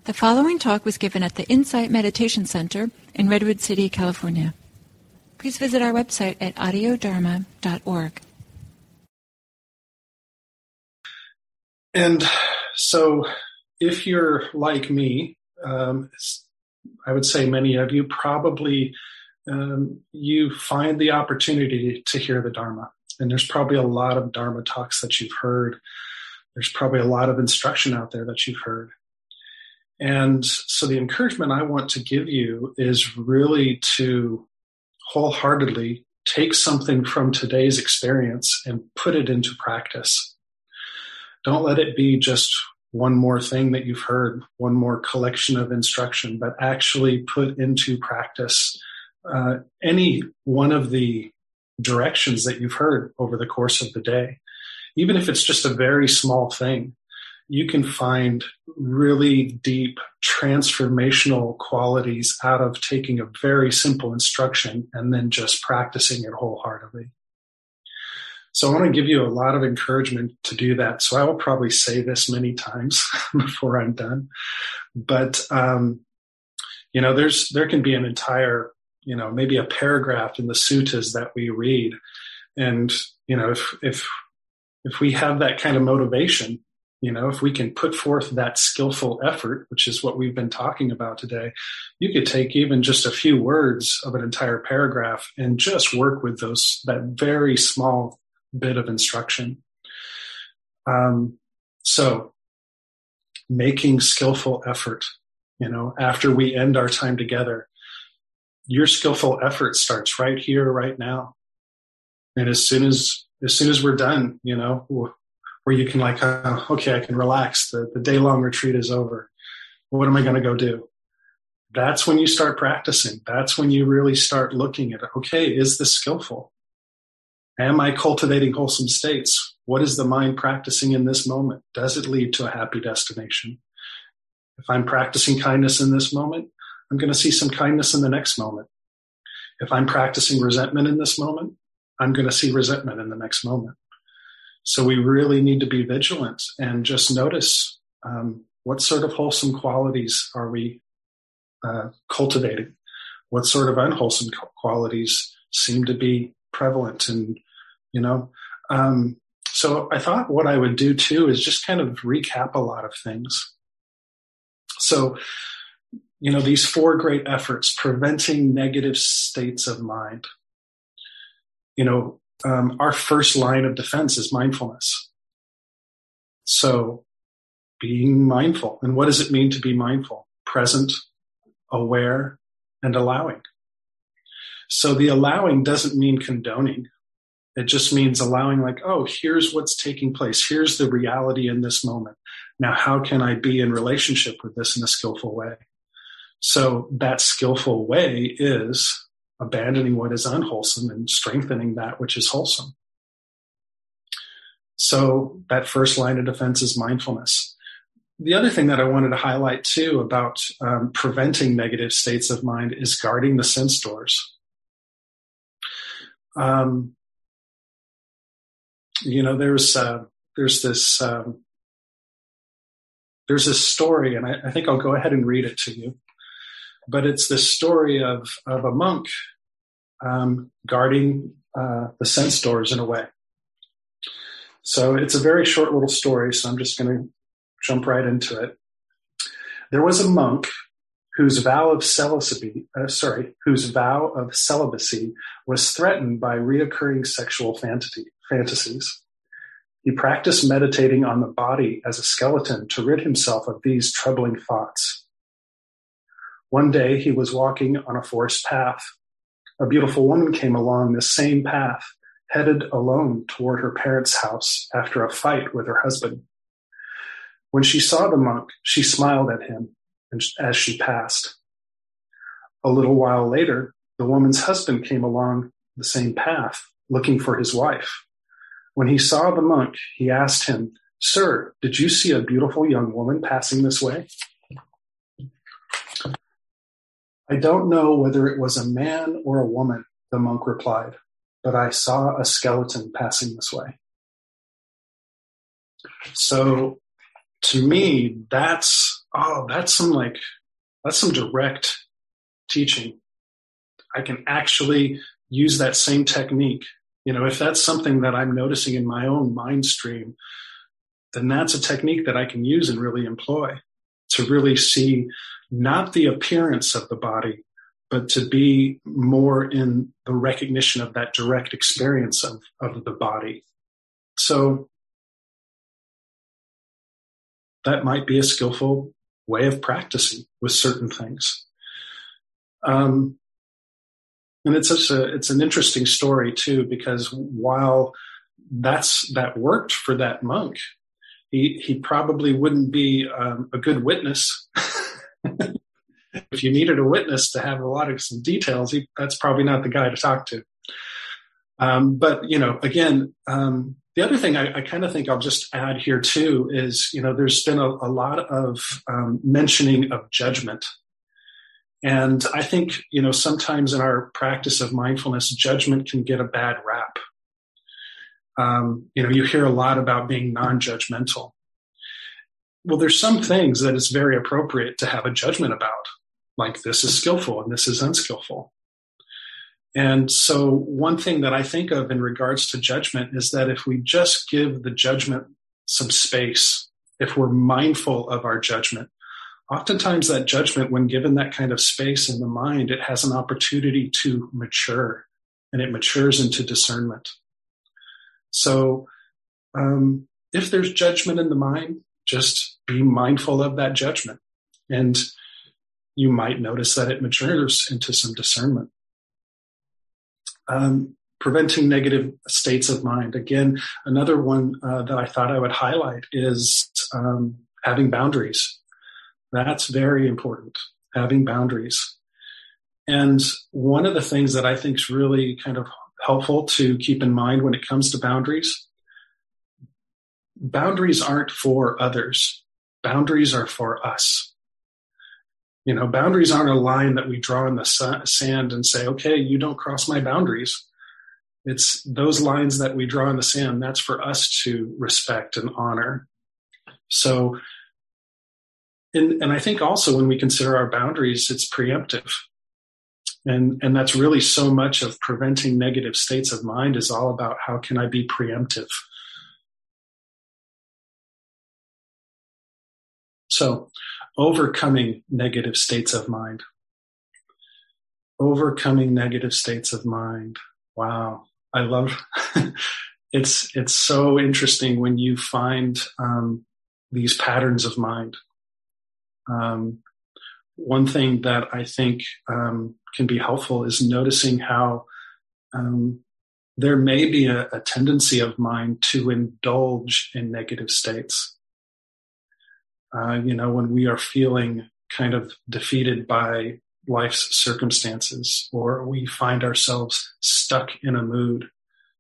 The following talk was given at the Insight Meditation Center in Redwood City, California. Please visit our website at audiodharma.org. And so if you're like me, I would say many of you probably, you find the opportunity to hear the Dharma. And there's probably a lot of Dharma talks that you've heard. There's probably a lot of instruction out there that you've heard. And so the encouragement I want to give you is really to wholeheartedly take something from today's experience and put it into practice. Don't let it be just one more thing that you've heard, one more collection of instruction, but actually put into practice any one of the directions that you've heard over the course of the day. Even if it's just a very small thing, you can find really deep transformational qualities out of taking a very simple instruction and then just practicing it wholeheartedly. So I want to give you a lot of encouragement to do that. So I will probably say this many times before I'm done. But, there can be an entire, maybe a paragraph in the suttas that we read. And, if we have that kind of motivation, if we can put forth that skillful effort, which is what we've been talking about today, you could take even just a few words of an entire paragraph and just work with that very small bit of instruction. So making skillful effort, after we end our time together, your skillful effort starts right here, right now. And as soon as we're done, where you can okay, I can relax. The day-long retreat is over. What am I going to go do? That's when you start practicing. That's when you really start looking at, okay, is this skillful? Am I cultivating wholesome states? What is the mind practicing in this moment? Does it lead to a happy destination? If I'm practicing kindness in this moment, I'm going to see some kindness in the next moment. If I'm practicing resentment in this moment, I'm going to see resentment in the next moment. So we really need to be vigilant and just notice what sort of wholesome qualities are we cultivating? What sort of unwholesome qualities seem to be prevalent? And, so I thought what I would do too is just kind of recap a lot of things. So, these four great efforts, preventing negative states of mind. Our first line of defense is mindfulness. So being mindful. And what does it mean to be mindful? Present, aware, and allowing. So the allowing doesn't mean condoning. It just means allowing here's what's taking place. Here's the reality in this moment. Now, how can I be in relationship with this in a skillful way? So that skillful way is abandoning what is unwholesome and strengthening that which is wholesome. So that first line of defense is mindfulness. The other thing that I wanted to highlight too about preventing negative states of mind is guarding the sense doors. There's this story, and I think I'll go ahead and read it to you. But it's the story of a monk guarding the sense doors in a way. So it's a very short little story, so I'm just going to jump right into it. There was a monk whose vow of celibacy was threatened by reoccurring sexual fantasies. He practiced meditating on the body as a skeleton to rid himself of these troubling thoughts. One day he was walking on a forest path. A beautiful woman came along the same path, headed alone toward her parents' house after a fight with her husband. When she saw the monk, she smiled at him as she passed. A little while later, the woman's husband came along the same path, looking for his wife. When he saw the monk, he asked him, "Sir, did you see a beautiful young woman passing this way?" "I don't know whether it was a man or a woman," the monk replied, "but I saw a skeleton passing this way." So to me, that's oh, that's some direct teaching. I can actually use that same technique. If that's something that I'm noticing in my own mind stream, then that's a technique that I can use and really employ to really see not the appearance of the body, but to be more in the recognition of that direct experience of the body. So that might be a skillful way of practicing with certain things. And it's an interesting story too, because while that worked for that monk, he probably wouldn't be a good witness. If you needed a witness to have a lot of some details, that's probably not the guy to talk to. But again, the other thing I kind of think I'll just add here too is, there's been a lot of mentioning of judgment. And I think, sometimes in our practice of mindfulness, judgment can get a bad rap. You hear a lot about being non-judgmental. Well, there's some things that it's very appropriate to have a judgment about, like this is skillful and this is unskillful. And so one thing that I think of in regards to judgment is that if we just give the judgment some space, if we're mindful of our judgment, oftentimes that judgment, when given that kind of space in the mind, it has an opportunity to mature, and it matures into discernment. So if there's judgment in the mind, just be mindful of that judgment, and you might notice that it matures into some discernment. Preventing negative states of mind. Again, another one that I thought I would highlight is having boundaries. That's very important, having boundaries. And one of the things that I think is really kind of helpful to keep in mind when it comes to boundaries aren't for others. Boundaries are for us. Boundaries aren't a line that we draw in the sand and say, okay, you don't cross my boundaries. It's those lines that we draw in the sand. That's for us to respect and honor. So, and I think also when we consider our boundaries, it's preemptive. And that's really so much of preventing negative states of mind is all about how can I be preemptive. So, overcoming negative states of mind. Overcoming negative states of mind. Wow. I love it's so interesting when you find these patterns of mind. One thing that I think can be helpful is noticing how there may be a tendency of mind to indulge in negative states. When we are feeling kind of defeated by life's circumstances, or we find ourselves stuck in a mood,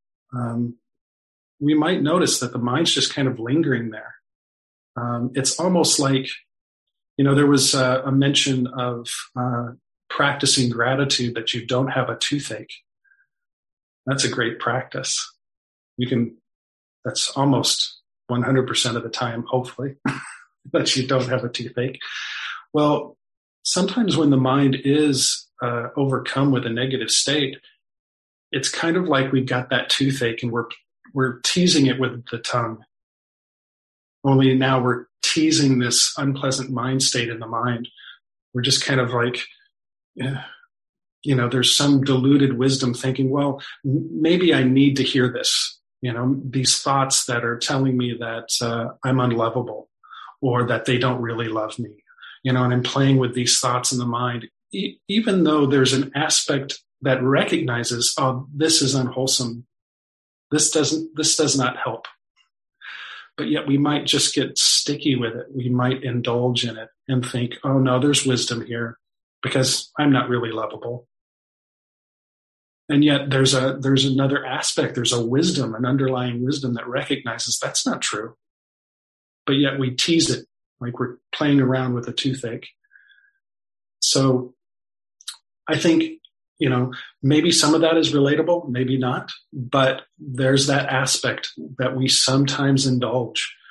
we might notice that the mind's just kind of lingering there. It's almost like, there was a mention of practicing gratitude that you don't have a toothache. That's a great practice. That's almost 100% of the time, hopefully, that you don't have a toothache. Well, sometimes when the mind is overcome with a negative state, it's kind of like we've got that toothache and we're teasing it with the tongue. Only now we're teasing this unpleasant mind state in the mind. We're just kind of like, there's some diluted wisdom thinking, well, maybe I need to hear this. These thoughts that are telling me that I'm unlovable or that they don't really love me. And I'm playing with these thoughts in the mind, even though there's an aspect that recognizes, oh, this is unwholesome. This does not help. But yet we might just get sticky with it. We might indulge in it and think, oh no, there's wisdom here because I'm not really lovable. And yet there's another aspect. There's a wisdom, an underlying wisdom that recognizes that's not true. But yet we tease it like we're playing around with a toothache. So I think, maybe some of that is relatable, maybe not, but there's that aspect that we sometimes indulge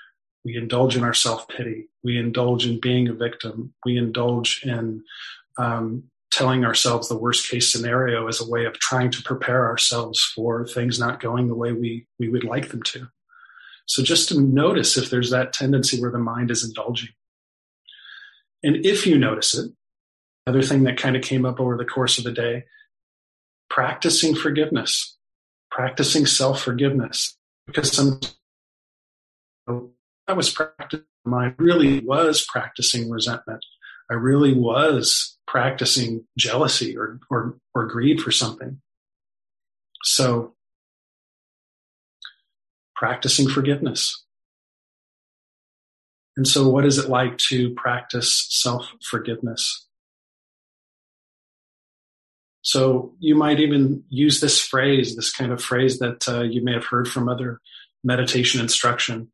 We indulge in our self-pity. We indulge in being a victim. We indulge in telling ourselves the worst case scenario as a way of trying to prepare ourselves for things not going the way we would like them to. So just to notice if there's that tendency where the mind is indulging. And if you notice it, another thing that kind of came up over the course of the day, practicing forgiveness, practicing self-forgiveness. Because I was practicing, I really was practicing resentment. I really was practicing jealousy or greed for something. So practicing forgiveness. And so what is it like to practice self-forgiveness? So you might even use this phrase, this kind of phrase that you may have heard from other meditation instruction.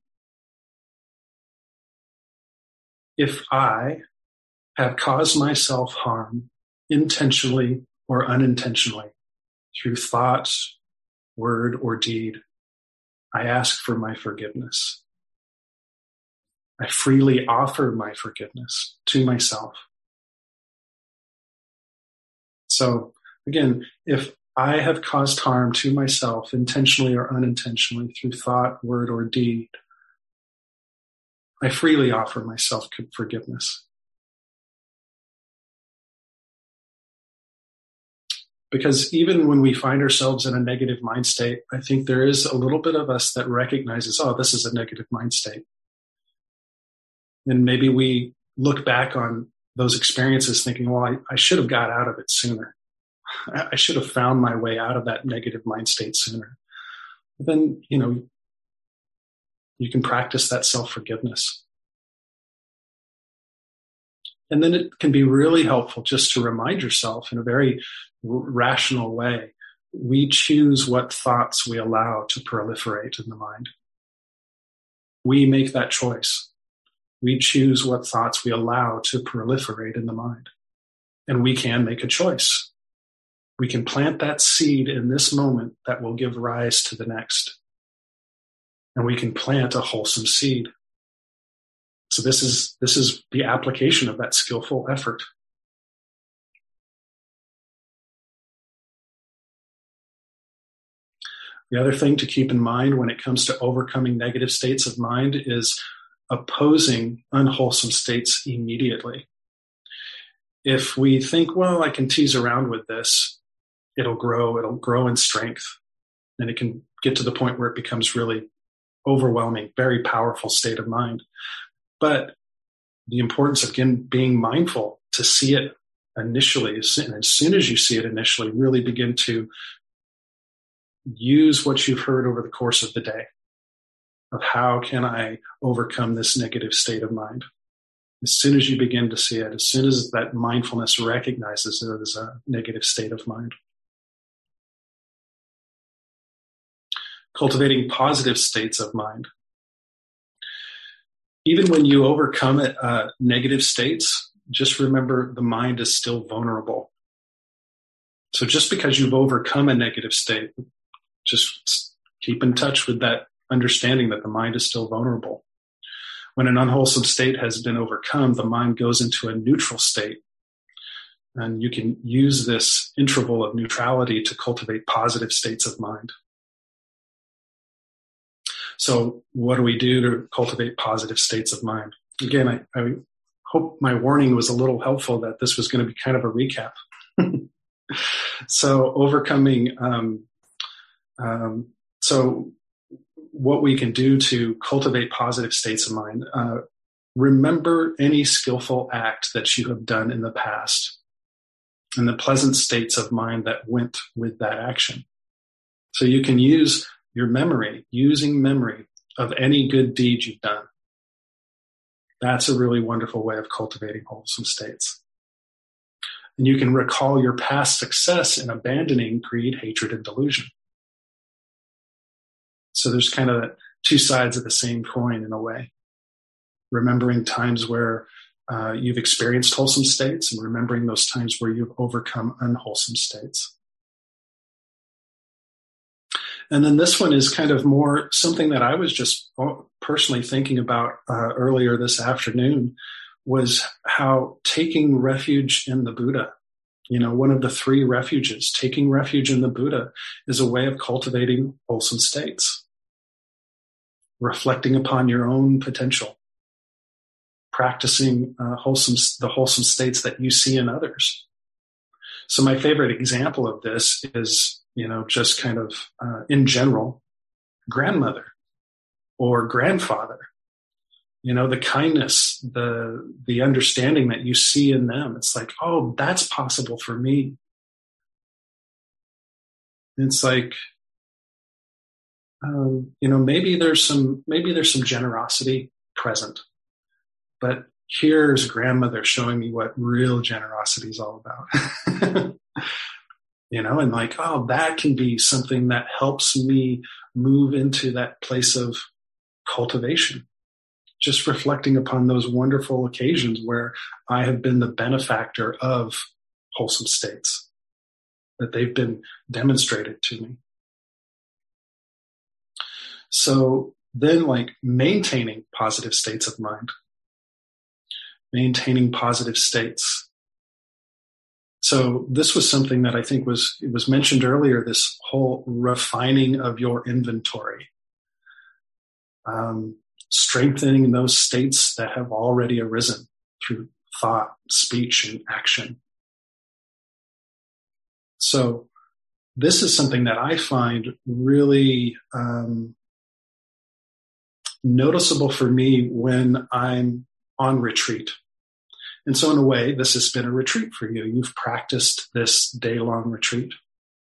If I have caused myself harm intentionally or unintentionally through thought, word, or deed, I ask for my forgiveness. I freely offer my forgiveness to myself. So again, if I have caused harm to myself intentionally or unintentionally through thought, word, or deed, I freely offer myself forgiveness. Because even when we find ourselves in a negative mind state, I think there is a little bit of us that recognizes, oh, this is a negative mind state. And maybe we look back on those experiences thinking, well, I should have got out of it sooner. I should have found my way out of that negative mind state sooner. But then, you can practice that self-forgiveness. And then it can be really helpful just to remind yourself in a very rational way, we choose what thoughts we allow to proliferate in the mind. We make that choice. We choose what thoughts we allow to proliferate in the mind. And we can make a choice. We can plant that seed in this moment that will give rise to the next. And we can plant a wholesome seed. So this is the application of that skillful effort. The other thing to keep in mind when it comes to overcoming negative states of mind is opposing unwholesome states immediately. If we think, well, I can tease around with this, it'll grow in strength, and it can get to the point where it becomes really overwhelming, very powerful state of mind. But the importance of, again, being mindful to see it initially, and as soon as you see it initially, really begin to use what you've heard over the course of the day of how can I overcome this negative state of mind. As soon as you begin to see it, as soon as that mindfulness recognizes it as a negative state of mind. Cultivating positive states of mind. Even when you overcome negative states, just remember the mind is still vulnerable. So just because you've overcome a negative state, just keep in touch with that understanding that the mind is still vulnerable. When an unwholesome state has been overcome, the mind goes into a neutral state. And you can use this interval of neutrality to cultivate positive states of mind. So what do we do to cultivate positive states of mind? Again, I hope my warning was a little helpful that this was going to be kind of a recap. So overcoming, so what we can do to cultivate positive states of mind, remember any skillful act that you have done in the past and the pleasant states of mind that went with that action. So you can use your memory, using memory of any good deed you've done. That's a really wonderful way of cultivating wholesome states. And you can recall your past success in abandoning greed, hatred, and delusion. So there's kind of two sides of the same coin in a way. Remembering times where you've experienced wholesome states and remembering those times where you've overcome unwholesome states. And then this one is kind of more something that I was just personally thinking about earlier this afternoon was how taking refuge in the Buddha, one of the three refuges, taking refuge in the Buddha, is a way of cultivating wholesome states, reflecting upon your own potential, practicing the wholesome states that you see in others. So my favorite example of this is, just kind of in general, grandmother or grandfather. The kindness, the understanding that you see in them. It's like, oh, that's possible for me. It's like, maybe there's some generosity present, but here's grandmother showing me what real generosity is all about. And like, oh, that can be something that helps me move into that place of cultivation. Just reflecting upon those wonderful occasions where I have been the benefactor of wholesome states, that they've been demonstrated to me. So then, like, maintaining positive states of mind, maintaining positive states. So this was something that I think was mentioned earlier, this whole refining of your inventory. Strengthening those states that have already arisen through thought, speech, and action. So this is something that I find really noticeable for me when I'm on retreat. And so in a way, this has been a retreat for you. You've practiced this day-long retreat.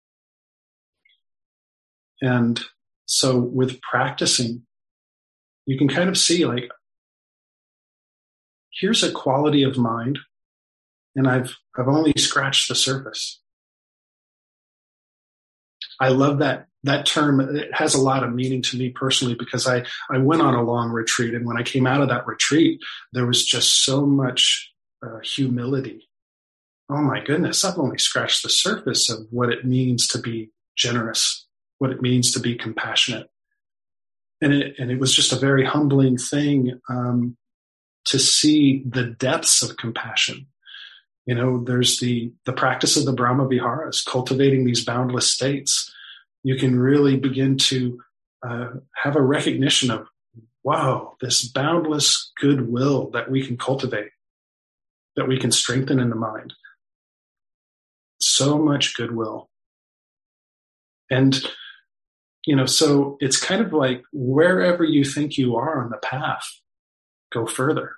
And so with practicing, you can kind of see, like, here's a quality of mind, and I've only scratched the surface. I love that term. It has a lot of meaning to me personally, because I went on a long retreat, and when I came out of that retreat, there was just so much humility. Oh my goodness, I've only scratched the surface of what it means to be generous, what it means to be compassionate. And it was just a very humbling thing to see the depths of compassion. There's the practice of the Brahma Viharas, cultivating these boundless states. You can really begin to have a recognition of, wow, this boundless goodwill that we can cultivate, that we can strengthen in the mind. So much goodwill. And so it's kind of like wherever you think you are on the path, go further.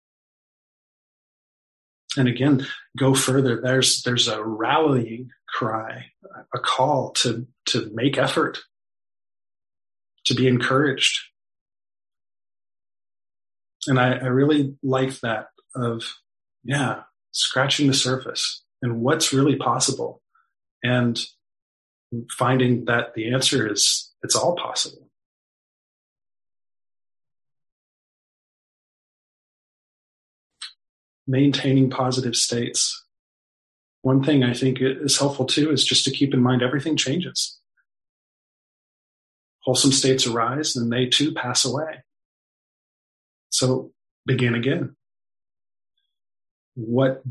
And again, go further. There's a rallying cry, a call to make effort, to be encouraged. And I really like that of, scratching the surface and what's really possible. And finding that the answer is, it's all possible. Maintaining positive states. One thing I think is helpful too is just to keep in mind everything changes. Wholesome states arise and they too pass away. So begin again. What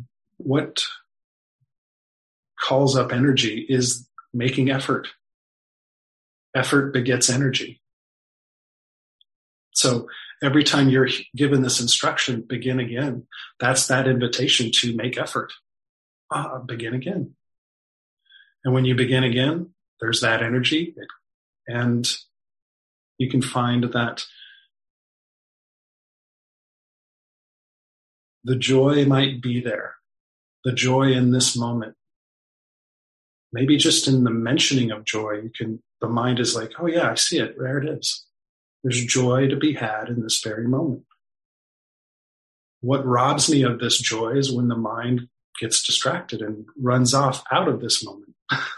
calls up energy is making effort. Effort begets energy. So every time you're given this instruction, begin again. That's that invitation to make effort. Begin again. And when you begin again, there's that energy, and you can find that the joy might be there. The joy in this moment. Maybe just in the mentioning of joy, the mind is like, oh yeah, I see it. There it is. There's joy to be had in this very moment. What robs me of this joy is when the mind gets distracted and runs off out of this moment.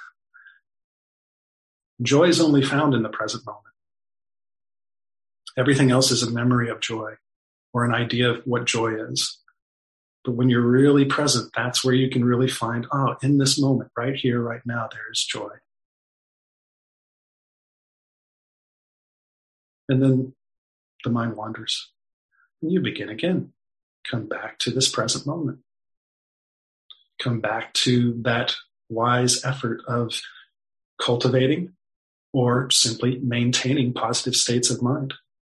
Joy is only found in the present moment. Everything else is a memory of joy or an idea of what joy is. But when you're really present, that's where you can really find, in this moment, right here, right now, there is joy. And then the mind wanders. And you begin again. Come back to this present moment. Come back to that wise effort of cultivating or simply maintaining positive states of mind.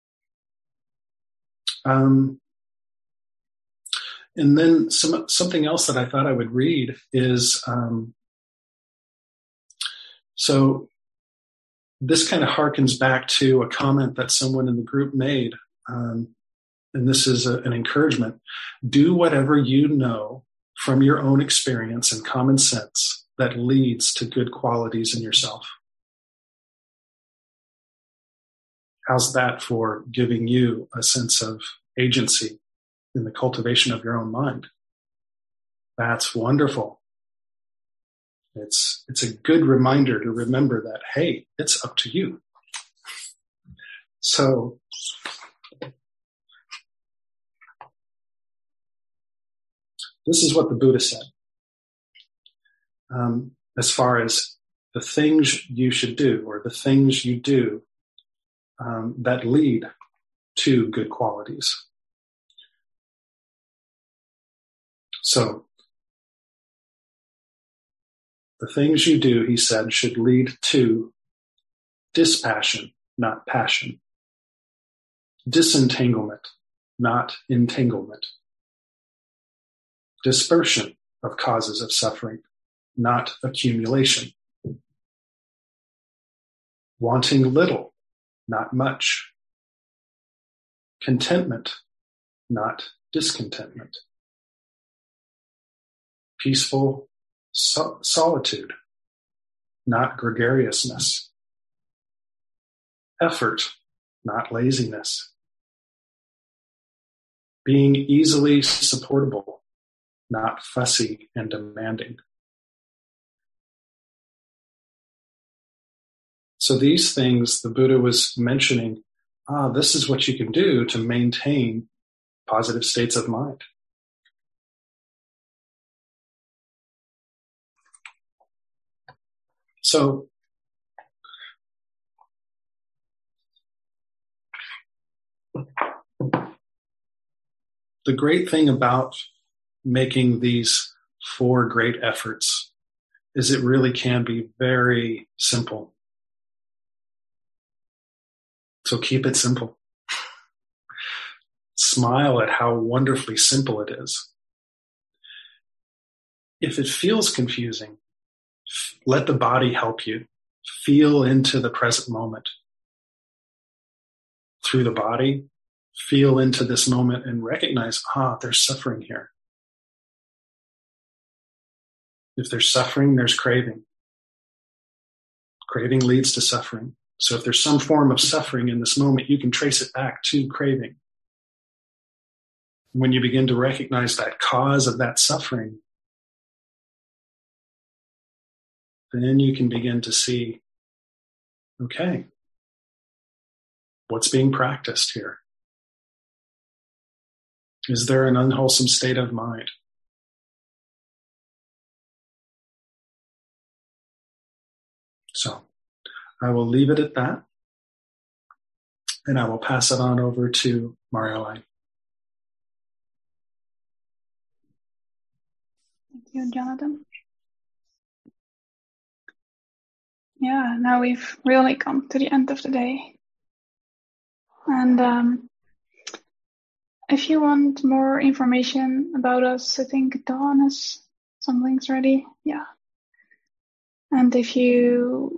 And then something else that I thought I would read is, so this kind of harkens back to a comment that someone in the group made, and this is an encouragement. Do whatever you know from your own experience and common sense that leads to good qualities in yourself. How's that for giving you a sense of agency in the cultivation of your own mind? That's wonderful. It's a good reminder to remember that, hey, it's up to you. So this is what the Buddha said. As far as the things you should do or the things you do that lead to good qualities. So the things you do, he said, should lead to dispassion, not passion. Disentanglement, not entanglement. Dispersion of causes of suffering, not accumulation. Wanting little, not much. Contentment, not discontentment. Peaceful solitude, not gregariousness. Effort, not laziness. Being easily supportable, not fussy and demanding. So these things the Buddha was mentioning, this is what you can do to maintain positive states of mind. So the great thing about making these 4 great efforts is it really can be very simple. So keep it simple. Smile at how wonderfully simple it is. If it feels confusing, let the body help you. Feel into the present moment. Through the body, feel into this moment and recognize, there's suffering here. If there's suffering, there's craving. Craving leads to suffering. So if there's some form of suffering in this moment, you can trace it back to craving. When you begin to recognize that cause of that suffering, then you can begin to see, okay, what's being practiced here? Is there an unwholesome state of mind? So I will leave it at that, and I will pass it on over to Marielle. Thank you, Jonathan. Yeah, now we've really come to the end of the day. And if you want more information about us, I think Dawn has some links ready. Yeah. And if you,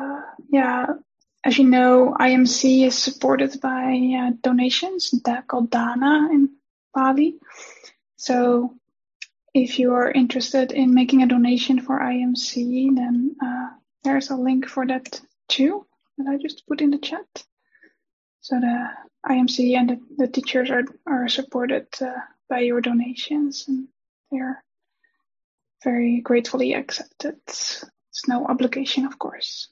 as you know, IMC is supported by donations, called Dana in Bali. So if you are interested in making a donation for IMC, then there's a link for that too, that I just put in the chat. So the IMC and the teachers are supported by your donations, and they're very gratefully accepted. It's no obligation, of course.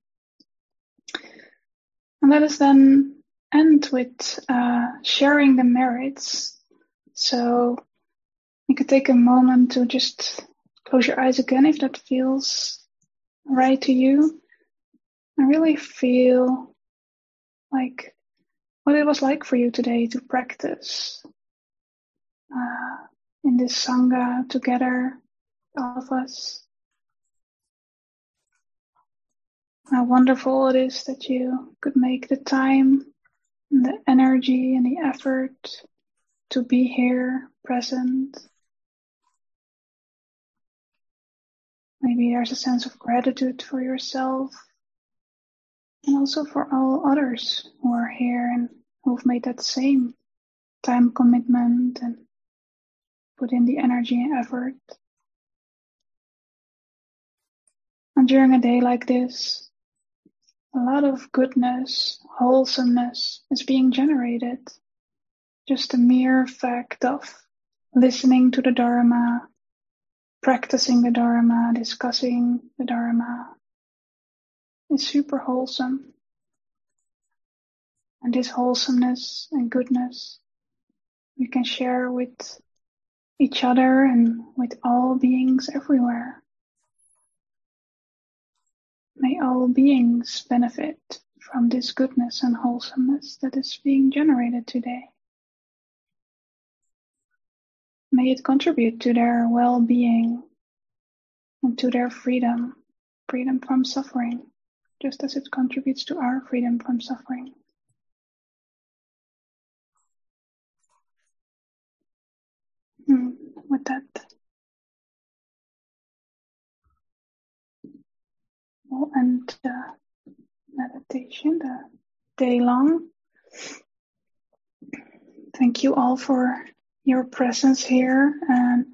And let us then end with sharing the merits. So you could take a moment to just close your eyes again if that feels right to you. And really feel like what it was like for you today to practice in this Sangha together, all of us. How wonderful it is that you could make the time and the energy and the effort to be here, present. Maybe there's a sense of gratitude for yourself and also for all others who are here and who've made that same time commitment and put in the energy and effort. And during a day like this, a lot of goodness, wholesomeness is being generated. Just the mere fact of listening to the Dharma, practicing the Dharma, discussing the Dharma is super wholesome. And this wholesomeness and goodness we can share with each other and with all beings everywhere. May all beings benefit from this goodness and wholesomeness that is being generated today. May it contribute to their well-being and to their freedom from suffering, just as it contributes to our freedom from suffering. With that, we'll end the meditation, the day long. Thank you all for your presence here, and